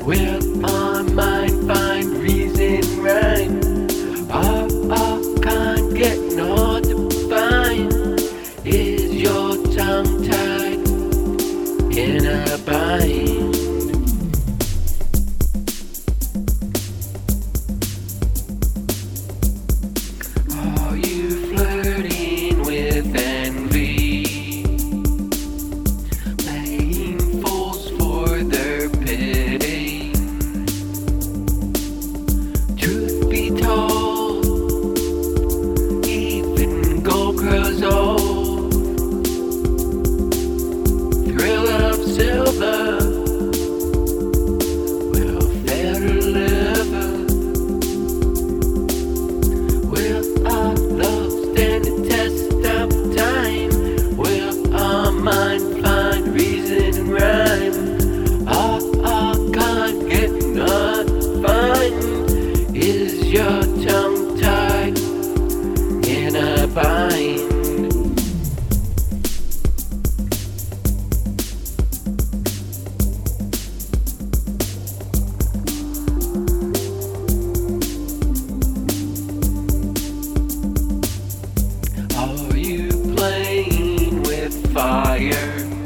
Will our mind find reason rhyme? Our kind getting hard to find. Is your tongue tied in a bind? Are you flirting with envy? Playing fools for their pity? Truth be told, even gold grows old. Thrill of silver will fail to deliver. Will our love stand the test of time? Will our mind find reason and rhyme? Our kind getting hard to find. Is your tongue tied in a bind? Are you playing with fire?